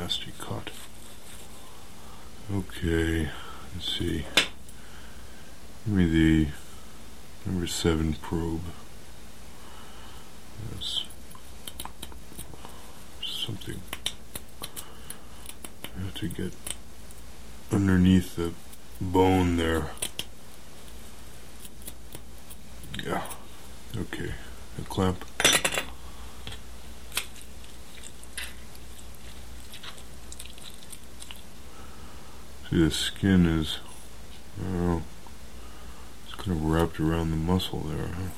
nasty cut. Okay, let's see. Give me the number 7 probe. That's something I have to get underneath the bone there. Yeah, okay, a clamp. See, the skin is, it's kind of wrapped around the muscle there, huh?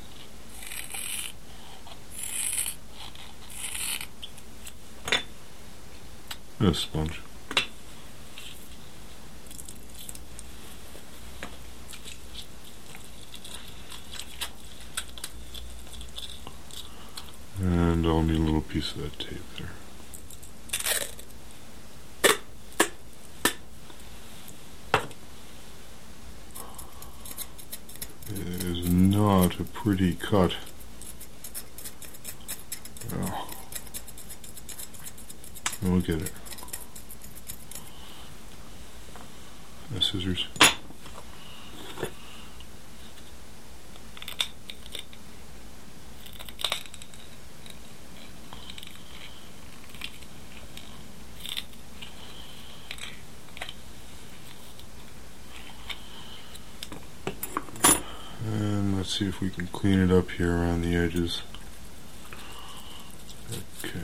A sponge. And I'll need a little piece of that tape there. It is not a pretty cut. Oh. We'll get it. The scissors. And let's see if we can clean it up here around the edges. Okay.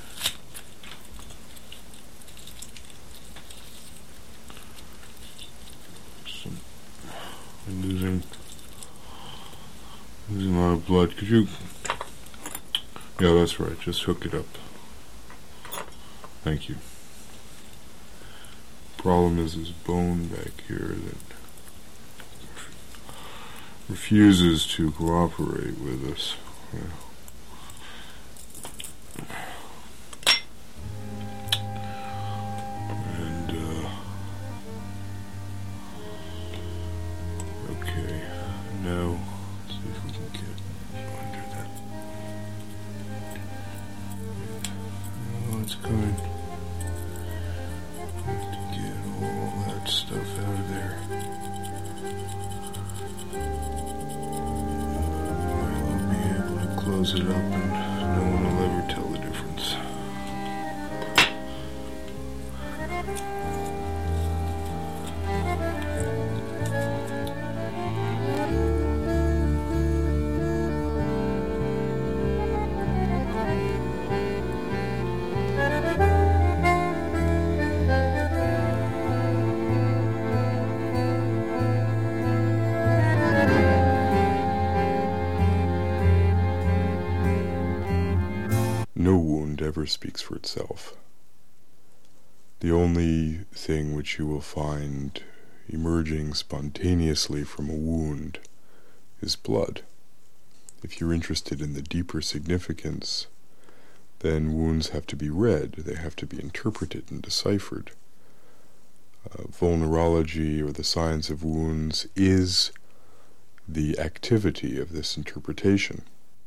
Losing a lot of blood. Could you? Yeah, that's right. Just hook it up. Thank you. Problem is this bone back here that refuses to cooperate with us. Yeah. Now, let's see if we can get under that. Oh, it's coming. I have to get all that stuff out of there. I'll be able to close it up and no one will ever tell the difference. No wound ever speaks for itself. The only thing which you will find emerging spontaneously from a wound is blood. If you're interested in the deeper significance, then wounds have to be read, they have to be interpreted and deciphered. Vulnerology, or the science of wounds, is the activity of this interpretation.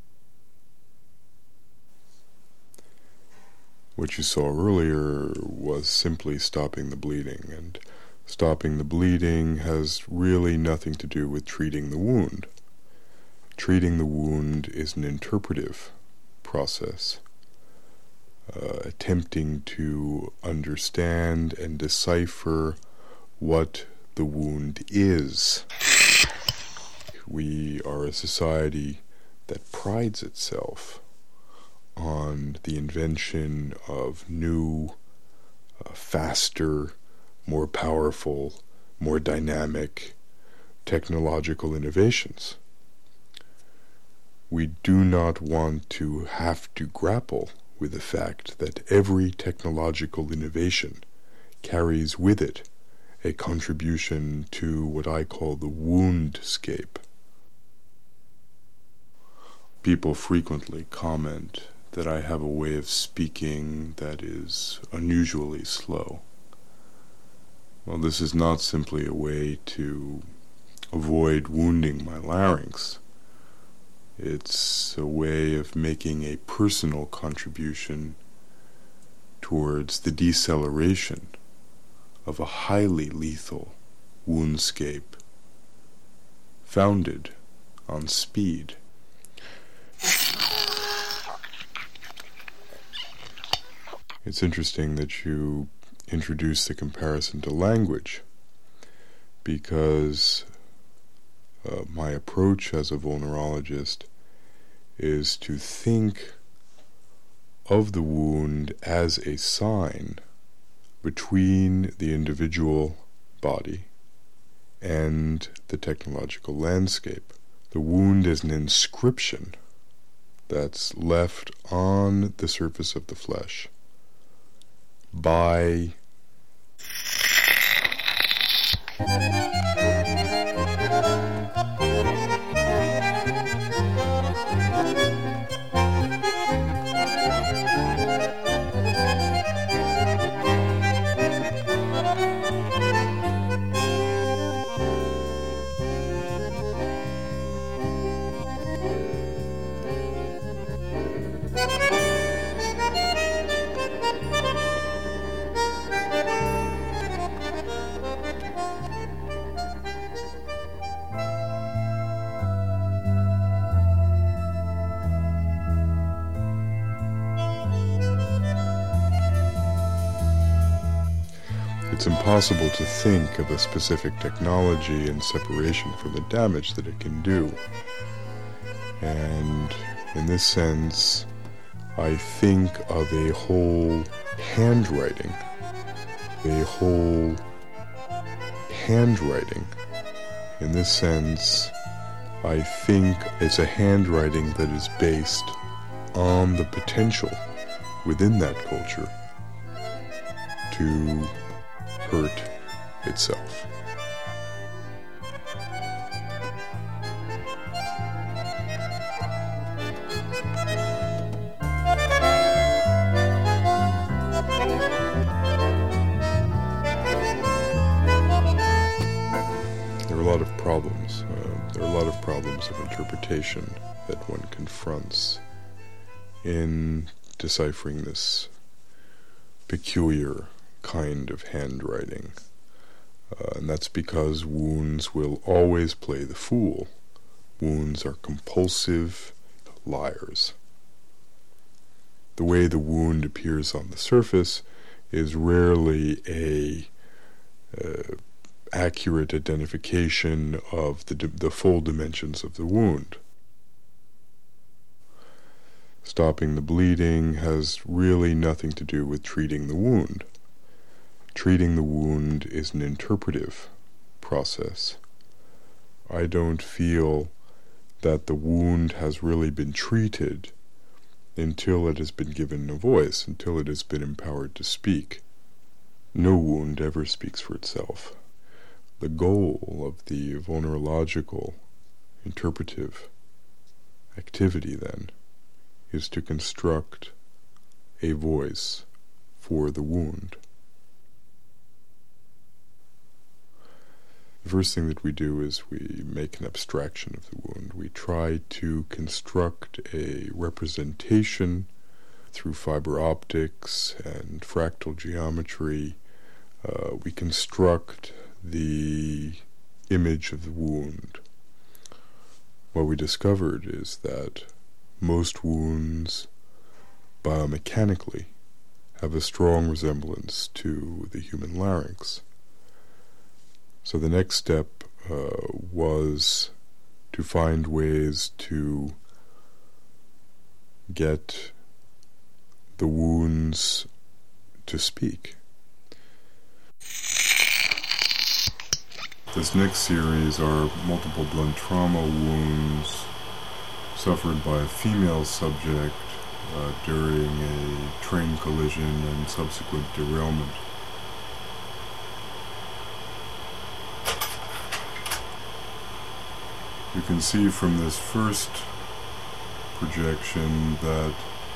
What you saw earlier was simply stopping the bleeding, and stopping the bleeding has really nothing to do with treating the wound. Treating the wound is an interpretive process, attempting to understand and decipher what the wound is. We are a society that prides itself on the invention of new, faster, more powerful, more dynamic technological innovations. We do not want to have to grapple with the fact that every technological innovation carries with it a contribution to what I call the woundscape. People frequently comment that I have a way of speaking that is unusually slow. Well, this is not simply a way to avoid wounding my larynx. It's a way of making a personal contribution towards the deceleration of a highly lethal woundscape founded on speed. It's interesting that you introduce the comparison to language, because my approach as a vulnerologist is to think of the wound as a sign between the individual body and the technological landscape. The wound is an inscription that's left on the surface of the flesh by It's impossible to think of a specific technology in separation from the damage that it can do. And in this sense, I think of a whole handwriting. In this sense, I think it's a handwriting that is based on the potential within that culture to hurt itself. There are a lot of problems. There are a lot of problems of interpretation that one confronts in deciphering this peculiar kind of handwriting. And that's because wounds will always play the fool. Wounds are compulsive liars. The way the wound appears on the surface is rarely a accurate identification of the full dimensions of the wound. Stopping the bleeding has really nothing to do with treating the wound. Treating the wound is an interpretive process. I don't feel that the wound has really been treated until it has been given a voice, until it has been empowered to speak. No wound ever speaks for itself. The goal of the vulnerological, interpretive activity, then, is to construct a voice for the wound. The first thing that we do is we make an abstraction of the wound. We try to construct a representation through fiber optics and fractal geometry. We construct the image of the wound. What we discovered is that most wounds, biomechanically, have a strong resemblance to the human larynx. So the next step was to find ways to get the wounds to speak. This next series are multiple blunt trauma wounds suffered by a female subject during a train collision and subsequent derailment. You can see from this first projection that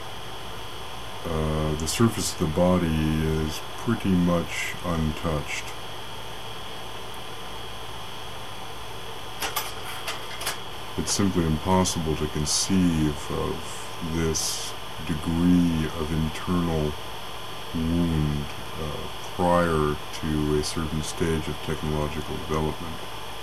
the surface of the body is pretty much untouched. It's simply impossible to conceive of this degree of internal wound prior to a certain stage of technological development.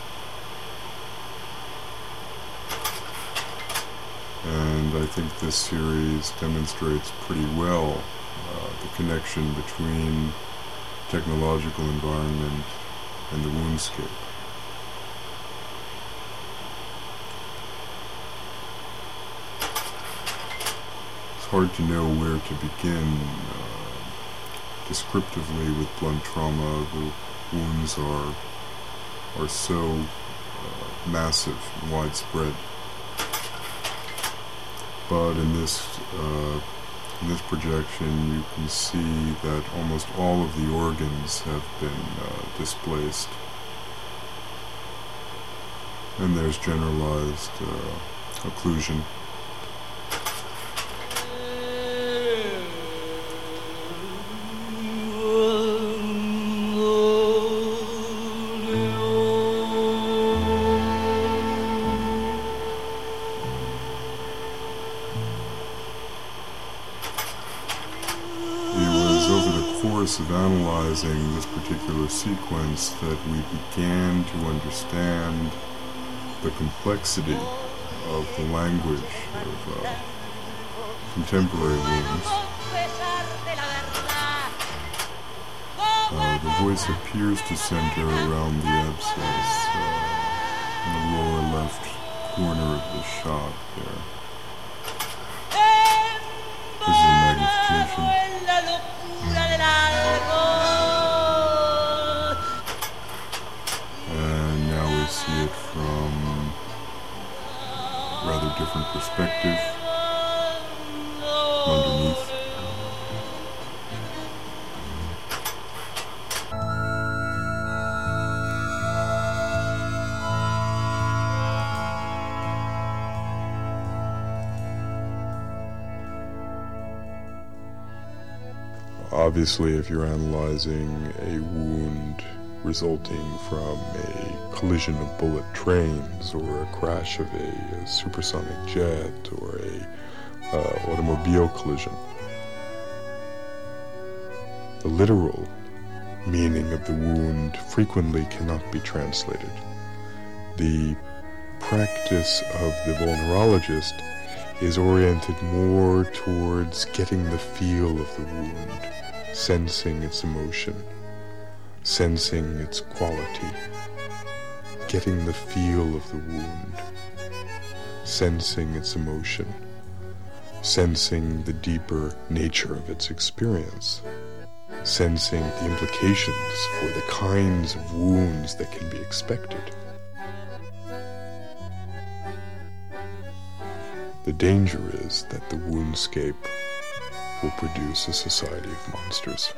And I think this series demonstrates pretty well the connection between technological environment and the woundscape. It's hard to know where to begin descriptively with blunt trauma. The wounds are so massive and widespread. But in this projection, you can see that almost all of the organs have been displaced, and there's generalized occlusion. Of analyzing this particular sequence that we began to understand the complexity of the language of contemporary wounds. The voice appears to center around the abscess in the lower left corner of the shot there. This is a magnification. And now we see it from a rather different perspective, underneath. Obviously, if you're analyzing a wound resulting from a collision of bullet trains or a crash of a supersonic jet or a automobile collision, the literal meaning of the wound frequently cannot be translated. The practice of the vulnerologist is oriented more towards getting the feel of the wound, sensing its emotion, sensing its quality, getting the feel of the wound, sensing its emotion, sensing the deeper nature of its experience, sensing the implications for the kinds of wounds that can be expected. The danger is that the woundscape will produce a society of monsters.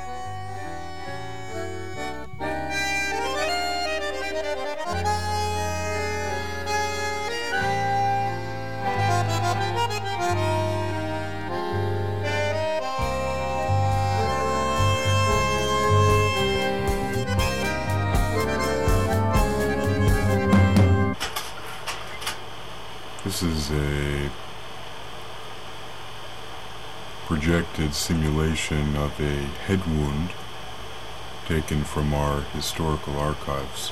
This is a projected simulation of a head wound taken from our historical archives.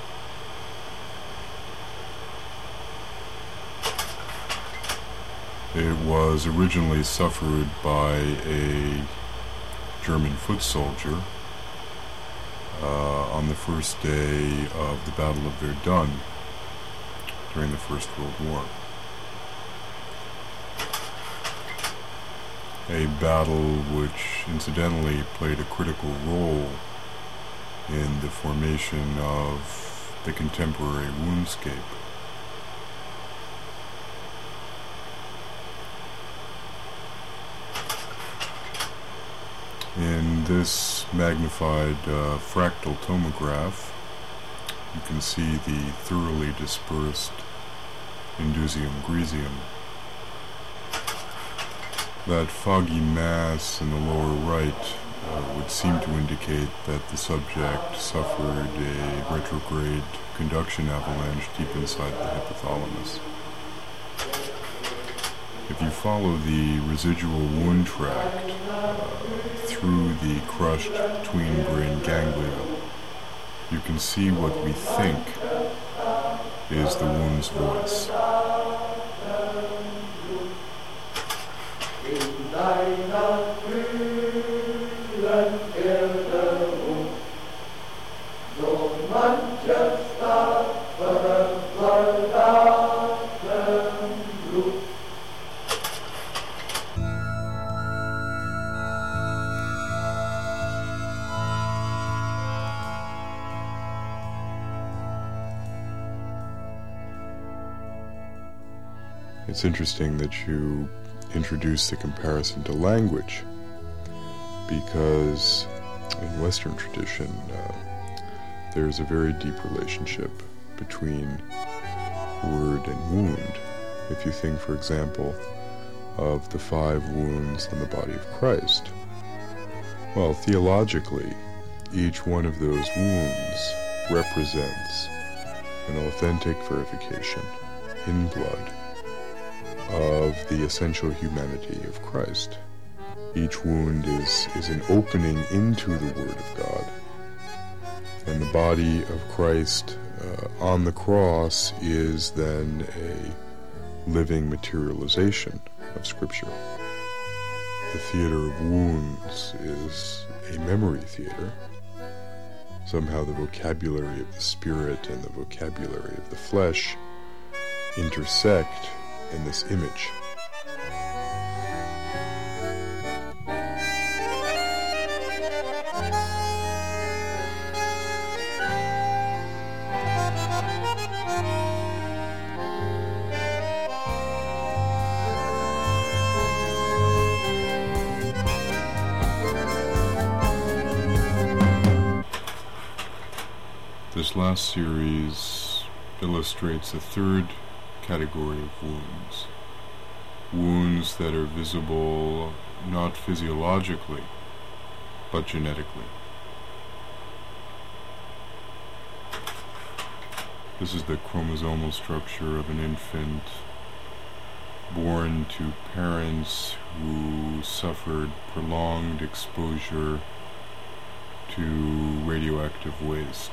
It was originally suffered by a German foot soldier on the first day of the Battle of Verdun during the First World War. A battle which incidentally played a critical role in the formation of the contemporary woundscape. In this magnified fractal tomograph, you can see the thoroughly dispersed indusium griseum. That foggy mass in the lower right would seem to indicate that the subject suffered a retrograde conduction avalanche deep inside the hypothalamus. If If you follow the residual wound tract through the crushed tween brain ganglia, you can see what we think is the wound's voice. It's interesting that you introduce the comparison to language, because in Western tradition there's a very deep relationship between word and wound. If you think, for example, of the 5 wounds on the body of Christ, well, theologically, each one of those wounds represents an authentic verification in blood of the essential humanity of Christ. Each wound is an opening into the Word of God, and the body of Christ on the cross is then a living materialization of Scripture. The theater of wounds is a memory theater. Somehow the vocabulary of the spirit and the vocabulary of the flesh intersect in this image. This last series illustrates a third category of wounds. Wounds that are visible not physiologically, but genetically. This is the chromosomal structure of an infant born to parents who suffered prolonged exposure to radioactive waste.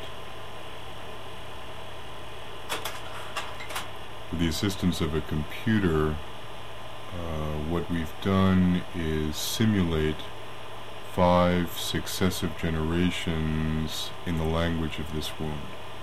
With the assistance of a computer, what we've done is simulate 5 successive generations in the language of this wound.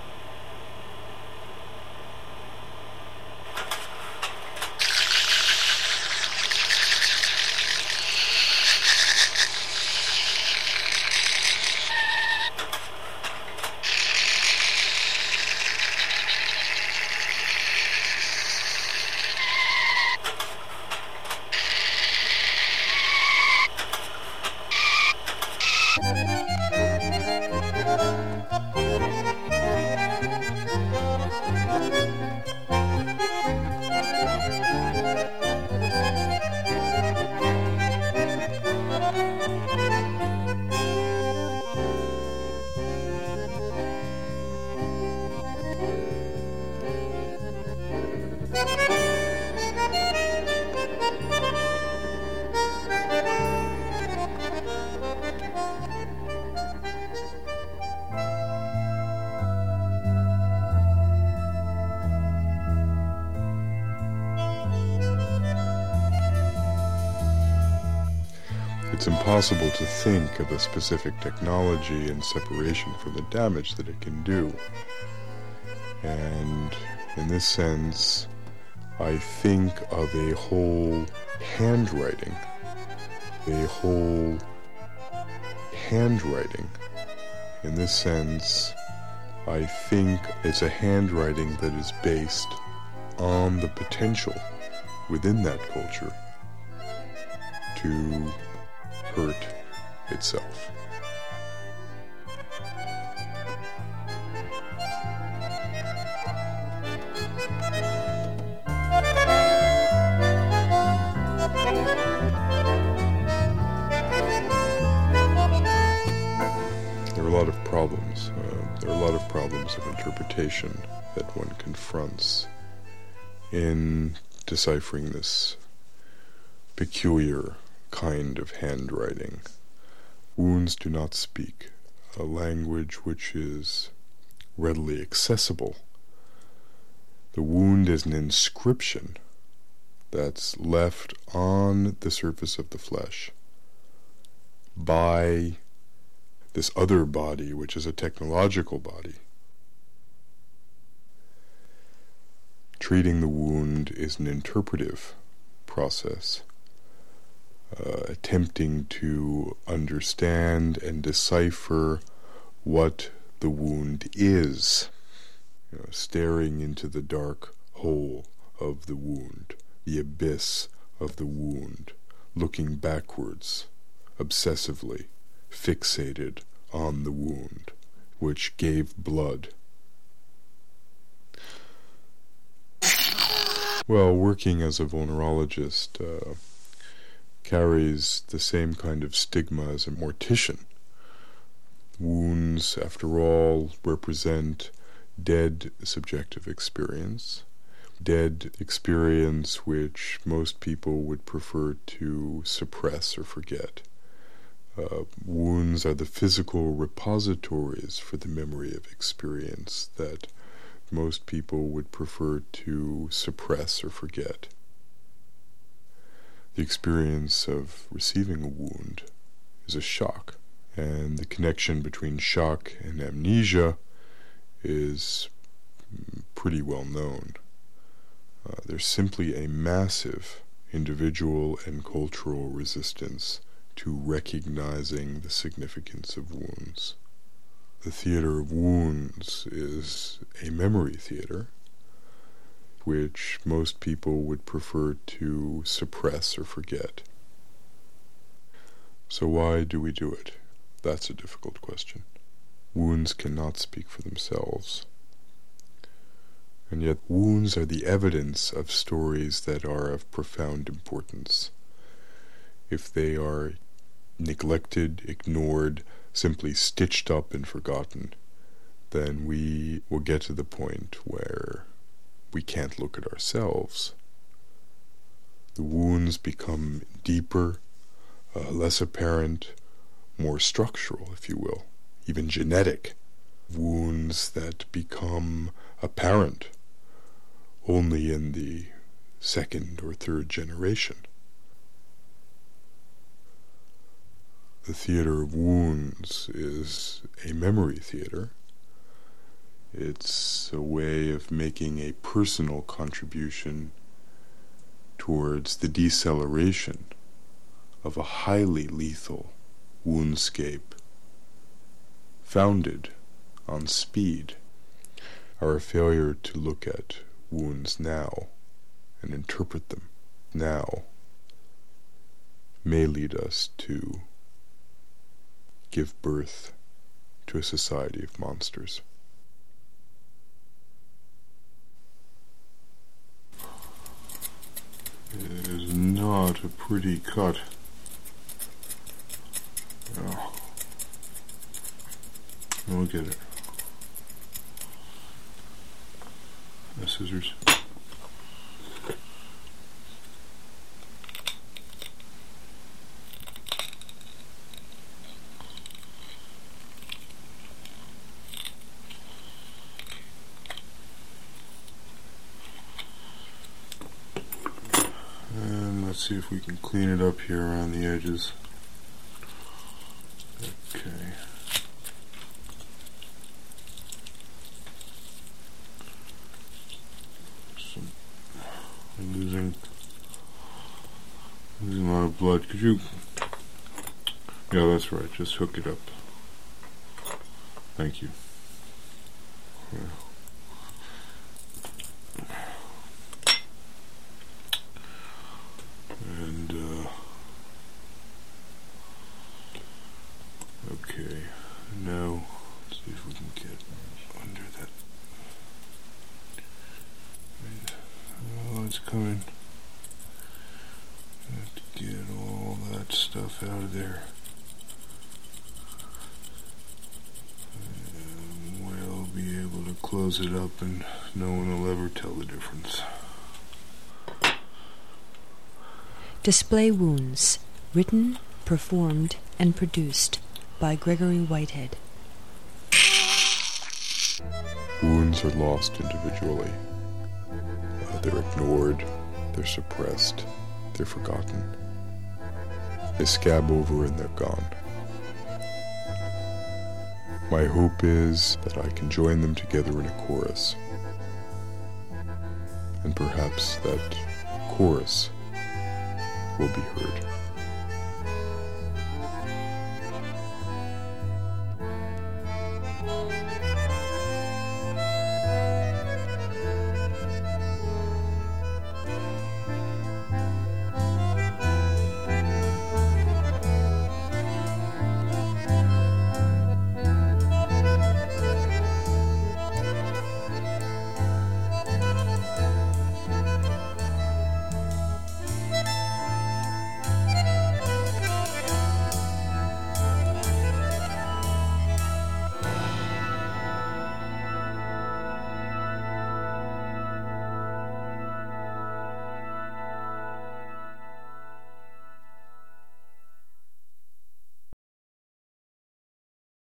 It's impossible to think of a specific technology in separation from the damage that it can do. And in this sense, I think of a whole handwriting. In this sense, I think it's a handwriting that is based on the potential within that culture to hurt itself. There are a lot of problems. There are a lot of problems of interpretation that one confronts in deciphering this peculiar kind of handwriting. Wounds do not speak a language which is readily accessible. The wound is an inscription that's left on the surface of the flesh by this other body, which is a technological body. Treating the wound is an interpretive process, attempting to understand and decipher what the wound is, staring into the dark hole of the wound, the abyss of the wound, looking backwards, obsessively, fixated on the wound, which gave blood. Well, working as a vulnerologist carries the same kind of stigma as a mortician. Wounds, after all, represent dead subjective experience, dead experience which most people would prefer to suppress or forget. Wounds are the physical repositories for the memory of experience that most people would prefer to suppress or forget. The experience of receiving a wound is a shock, and the connection between shock and amnesia is pretty well known. There's simply a massive individual and cultural resistance to recognizing the significance of wounds. The theater of wounds is a memory theater, which most people would prefer to suppress or forget. So why do we do it? That's a difficult question. Wounds cannot speak for themselves. And yet wounds are the evidence of stories that are of profound importance. If they are neglected, ignored, simply stitched up and forgotten, then we will get to the point where we can't look at ourselves. The wounds become deeper, less apparent, more structural, if you will, even genetic. Wounds that become apparent only in the second or third generation. The theater of wounds is a memory theater. It's a way of making a personal contribution towards the deceleration of a highly lethal woundscape founded on speed. Our failure to look at wounds now and interpret them now may lead us to give birth to a society of monsters. It is not a pretty cut. Oh. Look at it. The scissors. And let's see if we can clean it up here around the edges. Okay. I'm losing a lot of blood. Could you? Yeah, that's right. Just hook it up. Thank you. Yeah. And okay. Now let's see if we can get under that. Oh, it's coming. Have to get all that stuff out of there. And we'll be able to close it up and no one will ever tell the difference. Display Wounds, written, performed, and produced by Gregory Whitehead. Wounds are lost individually. They're ignored, they're suppressed, they're forgotten. They scab over and they're gone. My hope is that I can join them together in a chorus. And perhaps that chorus will be heard.